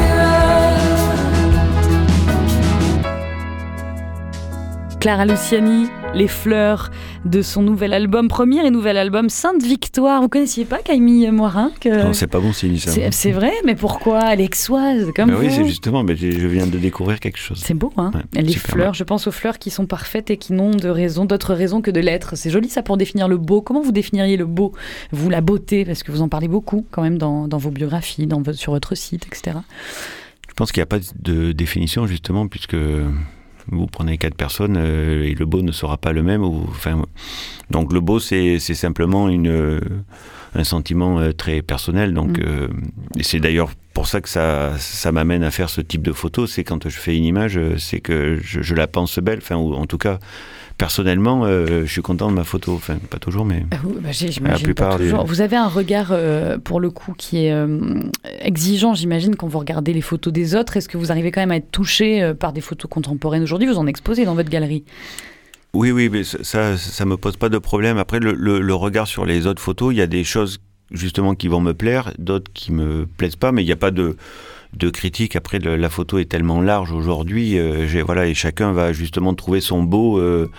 muette. Clara Luciani, Les Fleurs, de son nouvel album, premier et nouvel album, Sainte Victoire. Vous connaissiez pas Camille Moirin Non, c'est pas bon signe ça. C'est vrai, mais pourquoi? Elle est aixoise, comme vous. Oui, c'est justement, mais je viens de découvrir quelque chose. C'est beau, hein. Ouais, Les super fleurs, beau. je pense aux fleurs qui sont parfaites et qui n'ont d'autre raison que de l'être. C'est joli ça pour définir le beau. Comment vous définiriez le beau? Vous, la beauté, parce que vous en parlez beaucoup quand même dans vos biographies, sur votre site, etc. Je pense qu'il n'y a pas de définition justement, puisque vous prenez 4 personnes et le beau ne sera pas le même. Donc le beau, c'est simplement un sentiment très personnel. Donc, et c'est d'ailleurs pour ça que ça m'amène à faire ce type de photo. C'est quand je fais une image, c'est que je la pense belle. Ou en tout cas, personnellement, je suis content de ma photo. Enfin, pas toujours, mais j'imagine la plupart pas toujours. Vous avez un regard, pour le coup, qui est exigeant, j'imagine, quand vous regardez les photos des autres. Est-ce que vous arrivez quand même à être touché par des photos contemporaines aujourd'hui? Vous en exposez dans votre galerie. Oui, mais ça me pose pas de problème. Après, le regard sur les autres photos, il y a des choses justement qui vont me plaire, d'autres qui me plaisent pas, mais il n'y a pas de critique. Après, la photo est tellement large aujourd'hui, et chacun va justement trouver son beau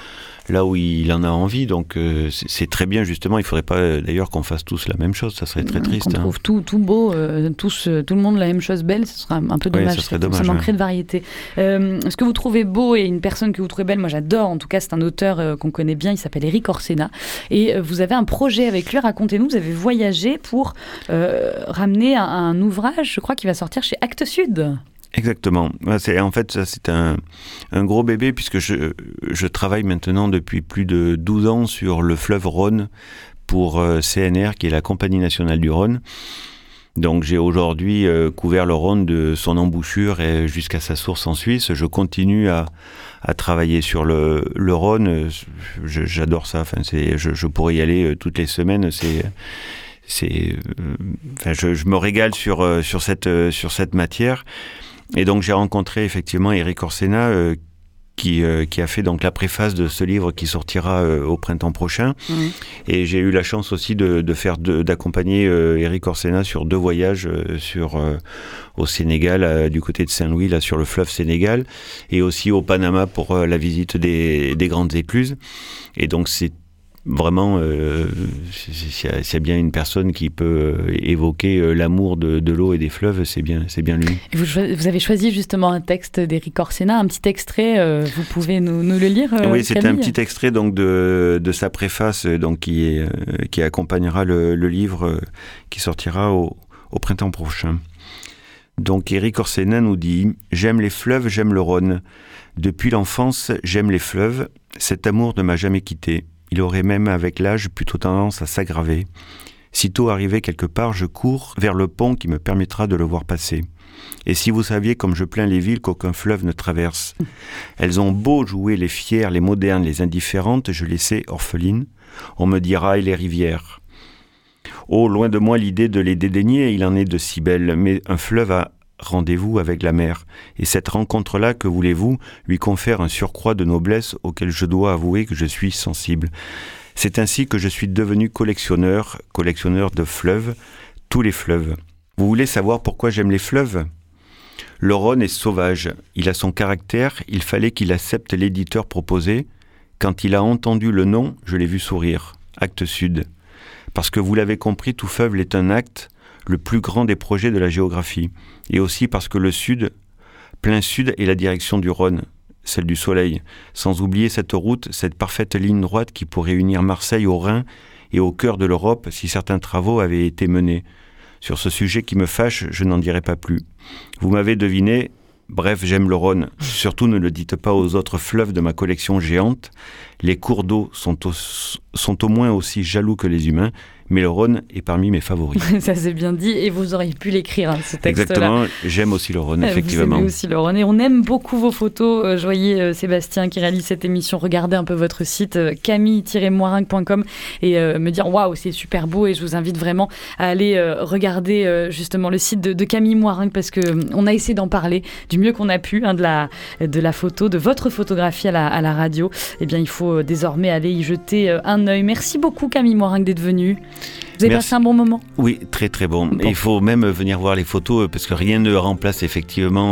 là où il en a envie. Donc c'est très bien, justement. Il ne faudrait pas d'ailleurs qu'on fasse tous la même chose, ça serait très triste. On trouve tout beau, tout le monde la même chose belle, ce serait un peu dommage. Ça serait dommage, ça manquerait de variété. Ce que vous trouvez beau et une personne que vous trouvez belle, moi j'adore, en tout cas c'est un auteur qu'on connaît bien, il s'appelle Erik Orsenna. Et vous avez un projet avec lui, racontez-nous, vous avez voyagé pour ramener un ouvrage, je crois, qui va sortir chez Actes Sud. Exactement. En fait, ça, c'est un gros bébé, puisque je travaille maintenant depuis plus de 12 ans sur le fleuve Rhône pour CNR, qui est la Compagnie nationale du Rhône. Donc j'ai aujourd'hui couvert le Rhône de son embouchure et jusqu'à sa source en Suisse. Je continue à travailler sur le Rhône. J'adore ça. Enfin, je pourrais y aller toutes les semaines. Je me régale sur cette matière. Et donc j'ai rencontré effectivement Erik Orsenna qui a fait donc la préface de ce livre qui sortira au printemps prochain. Et j'ai eu la chance aussi d'accompagner Erik Orsenna sur 2 voyages au Sénégal, du côté de Saint-Louis, là sur le fleuve Sénégal, et aussi au Panama pour la visite des grandes écluses. Et donc c'est vraiment, s'il y a bien une personne qui peut évoquer l'amour de l'eau et des fleuves, c'est bien lui. Et vous avez choisi justement un texte d'Erik Orsenna, un petit extrait, vous pouvez nous le lire, Oui, c'est Camille ? un petit extrait donc, de sa préface donc, qui accompagnera le livre qui sortira au printemps prochain. Donc Erik Orsenna nous dit « J'aime les fleuves, j'aime le Rhône. Depuis l'enfance, j'aime les fleuves. Cet amour ne m'a jamais quitté. Il aurait même avec l'âge plutôt tendance à s'aggraver. Sitôt arrivé quelque part, je cours vers le pont qui me permettra de le voir passer. Et si vous saviez comme je plains les villes qu'aucun fleuve ne traverse. Elles ont beau jouer les fières, les modernes, les indifférentes, je les sais orphelines. On me dira et les rivières. Oh, loin de moi l'idée de les dédaigner, il en est de si belles, mais un fleuve a rendez-vous avec la mer. Et cette rencontre-là, que voulez-vous, lui confère un surcroît de noblesse auquel je dois avouer que je suis sensible. C'est ainsi que je suis devenu collectionneur de fleuves, tous les fleuves. Vous voulez savoir pourquoi j'aime les fleuves ? Le Rhône est sauvage, il a son caractère, il fallait qu'il accepte l'éditeur proposé. Quand il a entendu le nom, je l'ai vu sourire. Actes Sud. Parce que vous l'avez compris, tout fleuve est un acte, le plus grand des projets de la géographie. Et aussi parce que le sud, plein sud, est la direction du Rhône, celle du soleil. Sans oublier cette route, cette parfaite ligne droite qui pourrait unir Marseille au Rhin et au cœur de l'Europe si certains travaux avaient été menés. Sur ce sujet qui me fâche, je n'en dirai pas plus. Vous m'avez deviné, bref, j'aime le Rhône. Surtout ne le dites pas aux autres fleuves de ma collection géante. Les cours d'eau sont au moins aussi jaloux que les humains, mais le Rhône est parmi mes favoris. Ça c'est bien dit, et vous auriez pu l'écrire, ce texte-là. Exactement, j'aime aussi le Rhône, effectivement. Vous aimez aussi le Rhône, et on aime beaucoup vos photos. Je voyais Sébastien qui réalise cette émission, regardez un peu votre site, camille-moiringue.com, et me dire waouh, c'est super beau, et je vous invite vraiment à aller regarder justement le site de Camille Moiringue, parce qu'on a essayé d'en parler du mieux qu'on a pu, de la photo, de votre photographie à la radio. Eh bien, il faut désormais aller y jeter un œil. Merci beaucoup Camille Moiringue d'être venue. Vous avez passé un bon moment ? Oui, très très bon. Et il faut même venir voir les photos, parce que rien ne remplace effectivement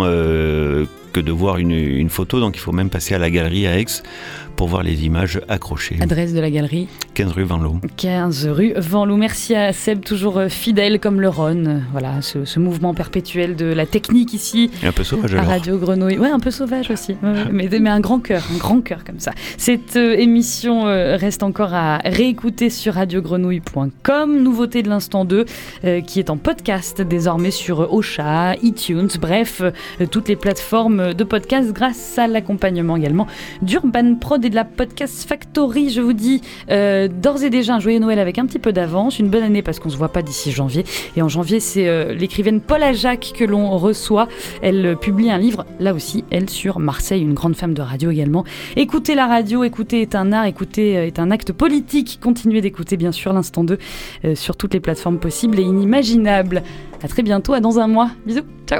que de voir une photo. Donc il faut même passer à la galerie à Aix pour voir les images accrochées. Adresse de la galerie ? 15 rue Venloo. 15 rue Venloo. Merci à Seb, toujours fidèle comme le Rhône. Voilà, ce mouvement perpétuel de la technique ici. Et un peu sauvage à alors. Radio Grenouille. Ouais, un peu sauvage aussi. Mais un grand cœur comme ça. Cette émission reste encore à réécouter sur radiogrenouille.com. Nouveauté de l'instant 2 qui est en podcast désormais sur Ocha, iTunes, bref, toutes les plateformes de podcast grâce à l'accompagnement également d'Urban Prod et de la Podcast Factory. Je vous dis d'ores et déjà un joyeux Noël avec un petit peu d'avance, une bonne année parce qu'on ne se voit pas d'ici janvier. Et en janvier, c'est l'écrivaine Paula Jacques que l'on reçoit. Elle publie un livre, là aussi, elle, sur Marseille, une grande femme de radio également. Écoutez la radio, écouter est un art, écouter est un acte politique. Continuez d'écouter bien sûr l'instant 2 sur toutes les plateformes possibles et inimaginables. À très bientôt, à dans un mois. Bisous, ciao.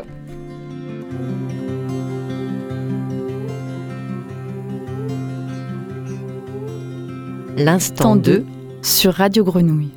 L'instant 2 sur Radio Grenouille.